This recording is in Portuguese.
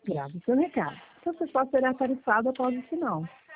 Grave seu recado. Seu pessoal será tarifado após o sinal.